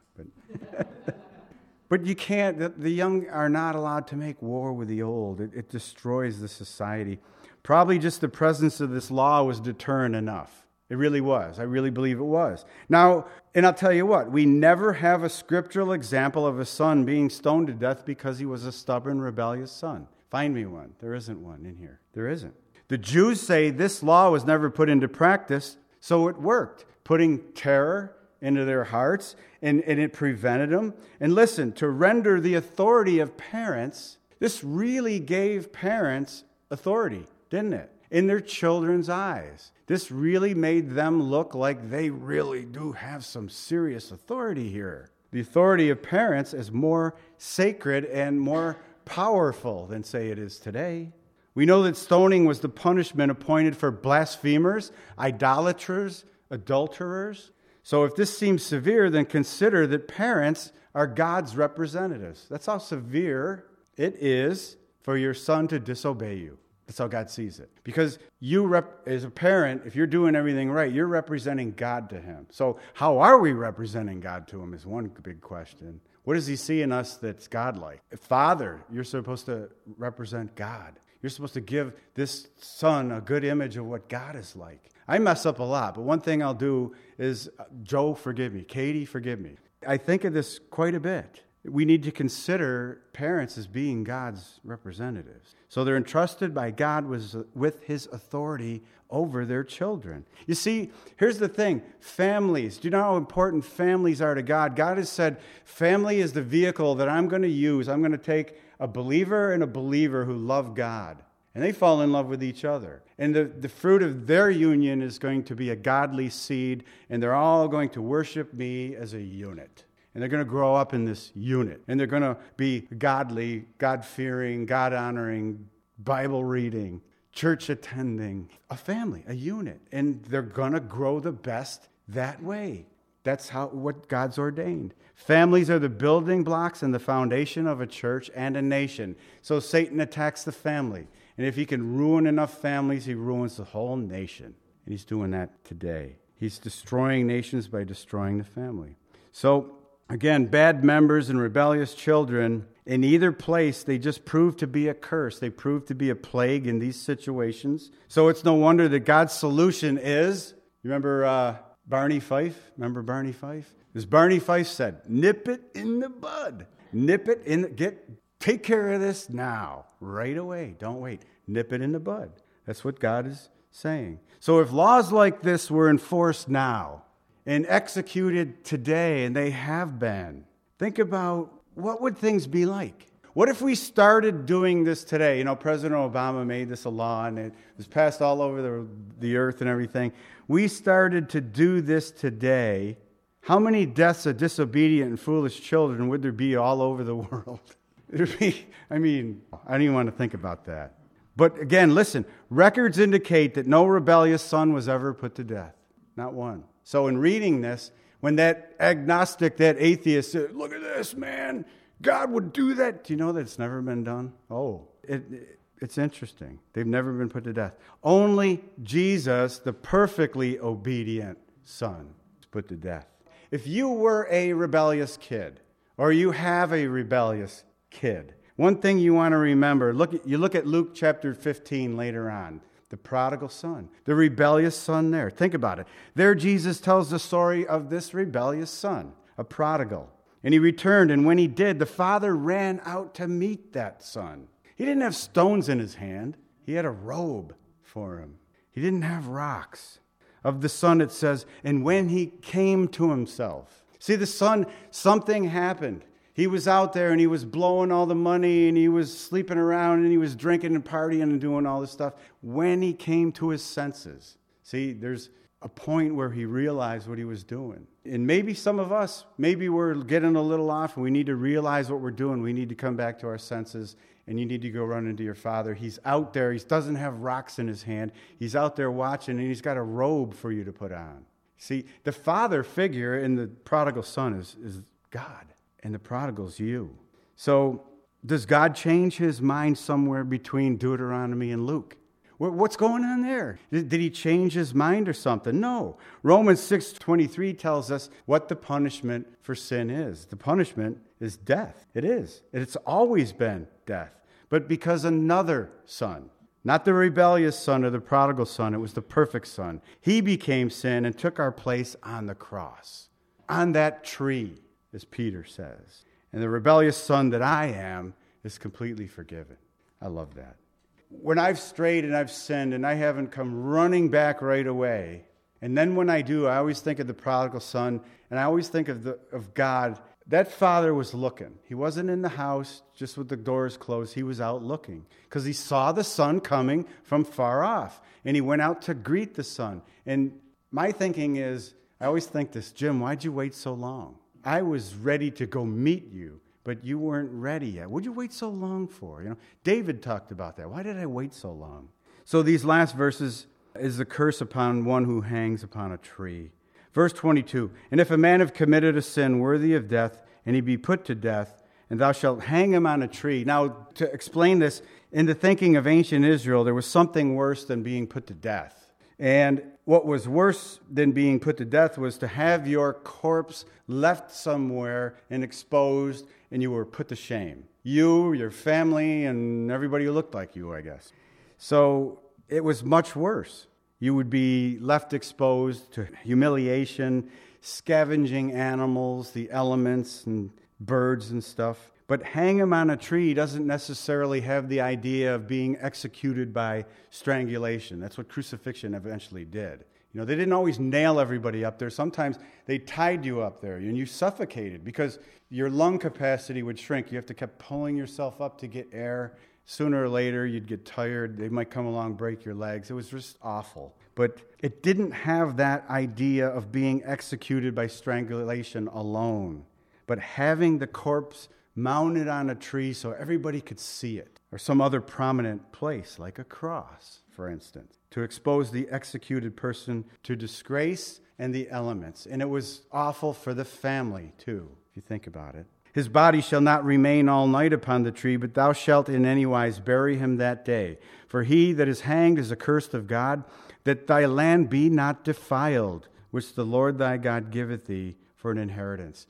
But but you can't, the young are not allowed to make war with the old. It destroys the society. Probably just the presence of this law was deterrent enough. It really was. I really believe it was. Now, and I'll tell you what, we never have a scriptural example of a son being stoned to death because he was a stubborn, rebellious son. Find me one. There isn't one in here. There isn't. The Jews say this law was never put into practice, so it worked, putting terror into their hearts, and it prevented them. And listen, to render the authority of parents, this really gave parents authority, didn't it? In their children's eyes. This really made them look like they really do have some serious authority here. The authority of parents is more sacred and more powerful than, say, it is today. We know that stoning was the punishment appointed for blasphemers, idolaters, adulterers. So if this seems severe, then consider that parents are God's representatives. That's how severe it is for your son to disobey you. That's how God sees it. Because you, as a parent, if you're doing everything right, you're representing God to him. So how are we representing God to him is one big question. What does he see in us that's God-like? Father, you're supposed to represent God. You're supposed to give this son a good image of what God is like. I mess up a lot, but one thing I'll do is, Joe, forgive me. Katie, forgive me. I think of this quite a bit. We need to consider parents as being God's representatives. So they're entrusted by God with his authority over their children. You see, here's the thing. Families, do you know how important families are to God? God has said, family is the vehicle that I'm going to use. I'm going to take a believer and a believer who love God. And they fall in love with each other. And the fruit of their union is going to be a godly seed, and they're all going to worship me as a unit. And they're going to grow up in this unit. And they're going to be godly, God-fearing, God-honoring, Bible-reading, church-attending, a family, a unit. And they're going to grow the best that way. That's what God's ordained. Families are the building blocks and the foundation of a church and a nation. So Satan attacks the family. And if he can ruin enough families, he ruins the whole nation. And he's doing that today. He's destroying nations by destroying the family. So, again, bad members and rebellious children, in either place, they just prove to be a curse. They prove to be a plague in these situations. So it's no wonder that God's solution is, you remember Barney Fife? Remember Barney Fife? As Barney Fife said, nip it in the bud. Nip it in, take care of this now, right away. Don't wait. Nip it in the bud. That's what God is saying. So if laws like this were enforced now and executed today, and they have been, think about what would things be like? What if we started doing this today? You know, President Obama made this a law, and it was passed all over the earth and everything. We started to do this today. How many deaths of disobedient and foolish children would there be all over the world? I don't even want to think about that. But again, listen, records indicate that no rebellious son was ever put to death. Not one. So in reading this, when that agnostic, that atheist said, look at this, man, God would do that. Do you know that it's never been done? Oh, it's interesting. They've never been put to death. Only Jesus, the perfectly obedient son, was put to death. If you were a rebellious kid, or you have a rebellious kid, one thing you want to remember, you look at Luke chapter 15 later on, the prodigal son, the rebellious son there. Think about it. There Jesus tells the story of this rebellious son, a prodigal. And he returned, and when he did, the father ran out to meet that son. He didn't have stones in his hand. He had a robe for him. He didn't have rocks. Of the son, it says, and when he came to himself. See, the son, something happened. He was out there and he was blowing all the money and he was sleeping around and he was drinking and partying and doing all this stuff. When he came to his senses, see, there's a point where he realized what he was doing. And maybe some of us, maybe we're getting a little off and we need to realize what we're doing. We need to come back to our senses and you need to go run into your father. He's out there. He doesn't have rocks in his hand. He's out there watching and he's got a robe for you to put on. See, the father figure in the prodigal son is God. And the prodigal's you. So does God change his mind somewhere between Deuteronomy and Luke? What's going on there? Did he change his mind or something? No. Romans 6:23 tells us what the punishment for sin is. The punishment is death. It is. It's always been death. But because another son, not the rebellious son or the prodigal son, it was the perfect son. He became sin and took our place on the cross, on that tree, as Peter says. And the rebellious son that I am is completely forgiven. I love that. When I've strayed and I've sinned and I haven't come running back right away, and then when I do, I always think of the prodigal son, and I always think of God. That father was looking. He wasn't in the house just with the doors closed. He was out looking because he saw the son coming from far off, and he went out to greet the son. And my thinking is, I always think this, Jim, why'd you wait so long? I was ready to go meet you, but you weren't ready yet. What'd you wait so long for? You know, David talked about that. Why did I wait so long? So these last verses is the curse upon one who hangs upon a tree. Verse 22, and if a man have committed a sin worthy of death, and he be put to death, and thou shalt hang him on a tree. Now, to explain this, in the thinking of ancient Israel, there was something worse than being put to death. And what was worse than being put to death was to have your corpse left somewhere and exposed, and you were put to shame. You, your family, and everybody who looked like you, I guess. So it was much worse. You would be left exposed to humiliation, scavenging animals, the elements, and birds and stuff. But hang him on a tree doesn't necessarily have the idea of being executed by strangulation. That's what crucifixion eventually did. You know, they didn't always nail everybody up there. Sometimes they tied you up there and you suffocated because your lung capacity would shrink. You have to keep pulling yourself up to get air. Sooner or later, you'd get tired. They might come along, break your legs. It was just awful. But it didn't have that idea of being executed by strangulation alone, but having the corpse mounted on a tree so everybody could see it, or some other prominent place, like a cross, for instance, to expose the executed person to disgrace and the elements. And it was awful for the family, too, if you think about it. His body shall not remain all night upon the tree, but thou shalt in any wise bury him that day. For he that is hanged is accursed of God, that thy land be not defiled, which the Lord thy God giveth thee for an inheritance.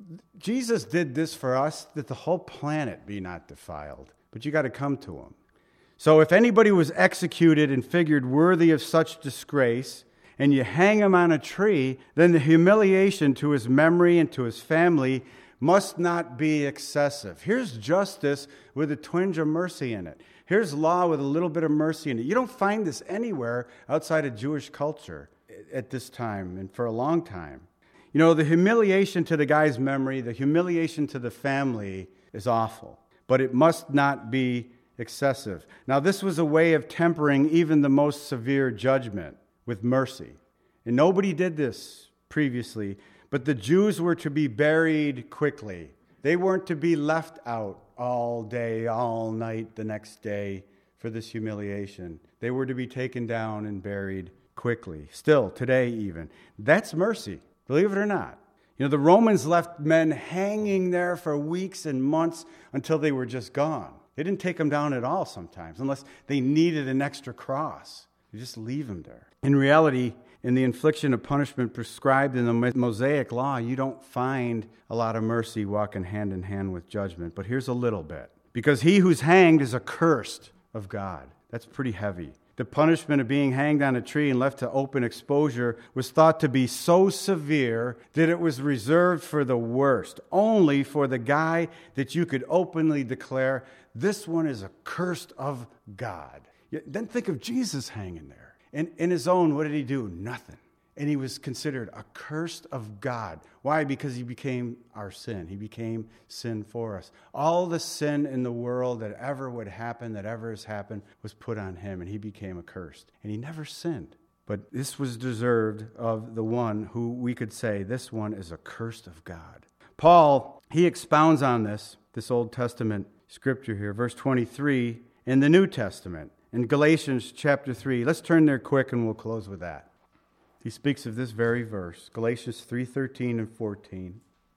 Jesus did this for us, that the whole planet be not defiled. But you got to come to him. So if anybody was executed and figured worthy of such disgrace, and you hang him on a tree, then the humiliation to his memory and to his family must not be excessive. Here's justice with a twinge of mercy in it. Here's law with a little bit of mercy in it. You don't find this anywhere outside of Jewish culture at this time and for a long time. You know, the humiliation to the guy's memory, the humiliation to the family is awful, but it must not be excessive. Now, this was a way of tempering even the most severe judgment with mercy. And nobody did this previously, but the Jews were to be buried quickly. They weren't to be left out all day, all night the next day for this humiliation. They were to be taken down and buried quickly. Still, today even. That's mercy, believe it or not. You know, the Romans left men hanging there for weeks and months until they were just gone. They didn't take them down at all sometimes, unless they needed an extra cross. You just leave them there. In reality, in the infliction of punishment prescribed in the Mosaic law, you don't find a lot of mercy walking hand in hand with judgment. But here's a little bit. Because he who's hanged is accursed of God. That's pretty heavy. The punishment of being hanged on a tree and left to open exposure was thought to be so severe that it was reserved for the worst, only for the guy that you could openly declare, this one is accursed of God. Then think of Jesus hanging there. And in his own, what did he do? Nothing. And he was considered accursed of God. Why? Because he became our sin. He became sin for us. All the sin in the world that ever would happen, that ever has happened, was put on him, and he became accursed. And he never sinned. But this was deserved of the one who we could say, this one is accursed of God. Paul, he expounds on this Old Testament scripture here, verse 23, in the New Testament. In Galatians chapter 3, let's turn there quick and we'll close with that. He speaks of this very verse, Galatians 3:13 and 14.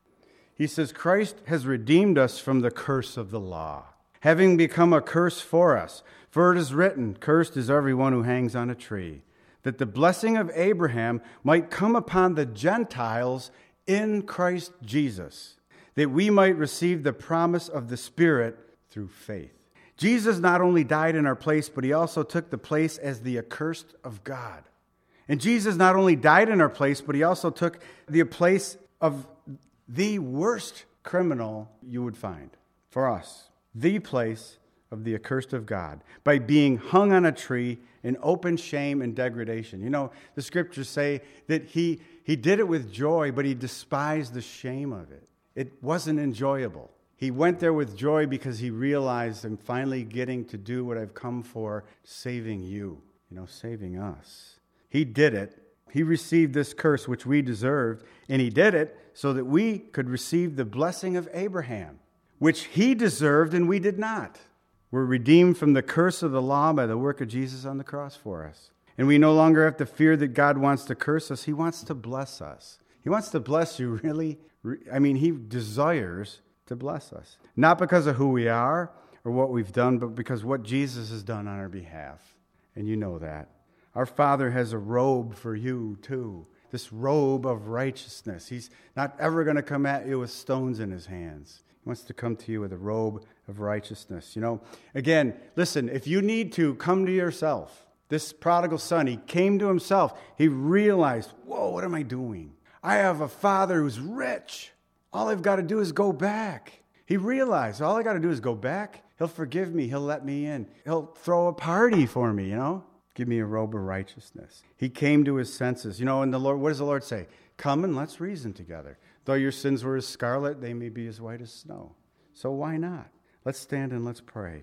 He says, Christ has redeemed us from the curse of the law, having become a curse for us. For it is written, cursed is everyone who hangs on a tree, that the blessing of Abraham might come upon the Gentiles in Christ Jesus, that we might receive the promise of the Spirit through faith. Jesus not only died in our place, but he also took the place as the accursed of God. And Jesus not only died in our place, but he also took the place of the worst criminal you would find for us. The place of the accursed of God by being hung on a tree in open shame and degradation. You know, the scriptures say that he did it with joy, but he despised the shame of it. It wasn't enjoyable. He went there with joy because he realized I'm finally getting to do what I've come for, saving you, saving us. He did it. He received this curse which we deserved, and he did it so that we could receive the blessing of Abraham, which he deserved and we did not. We're redeemed from the curse of the law by the work of Jesus on the cross for us. And we no longer have to fear that God wants to curse us. He wants to bless us. He wants to bless you, really. He desires to bless us. Not because of who we are or what we've done, but because what Jesus has done on our behalf. And you know that. Our Father has a robe for you, too. This robe of righteousness. He's not ever going to come at you with stones in his hands. He wants to come to you with a robe of righteousness. Again, listen, if you need to, come to yourself. This prodigal son, he came to himself. He realized, whoa, what am I doing? I have a father who's rich. All I've got to do is go back. He realized, all I got to do is go back. He'll forgive me. He'll let me in. He'll throw a party for me, Give me a robe of righteousness. He came to his senses. And the Lord, what does the Lord say? Come and let's reason together. Though your sins were as scarlet, they may be as white as snow. So why not? Let's stand and let's pray.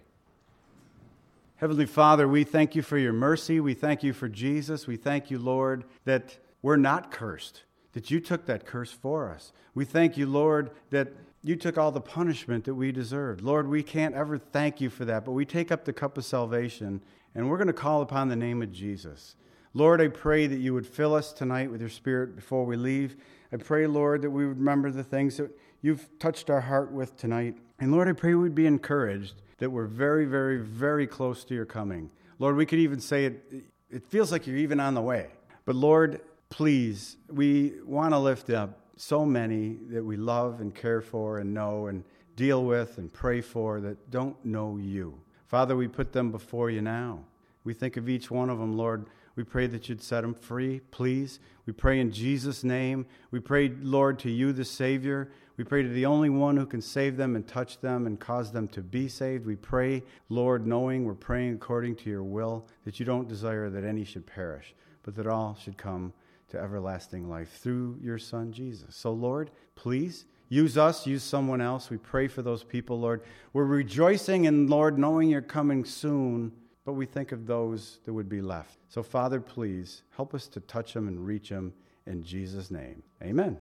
Heavenly Father, we thank you for your mercy. We thank you for Jesus. We thank you, Lord, that we're not cursed, that you took that curse for us. We thank you, Lord, that you took all the punishment that we deserved. Lord, we can't ever thank you for that, but we take up the cup of salvation, and we're going to call upon the name of Jesus. Lord, I pray that you would fill us tonight with your Spirit before we leave. I pray, Lord, that we would remember the things that you've touched our heart with tonight. And Lord, I pray we'd be encouraged that we're very, very, very close to your coming. Lord, we could even say it feels like you're even on the way. But Lord, please, we want to lift up so many that we love and care for and know and deal with and pray for that don't know you. Father, we put them before you now. We think of each one of them, Lord. We pray that you'd set them free, please. We pray in Jesus' name. We pray, Lord, to you, the Savior. We pray to the only one who can save them and touch them and cause them to be saved. We pray, Lord, knowing we're praying according to your will, that you don't desire that any should perish, but that all should come to everlasting life through your Son, Jesus. So, Lord, please use us, use someone else. We pray for those people, Lord. We're rejoicing in, Lord, knowing you're coming soon, but we think of those that would be left. So, Father, please help us to touch them and reach them in Jesus' name. Amen.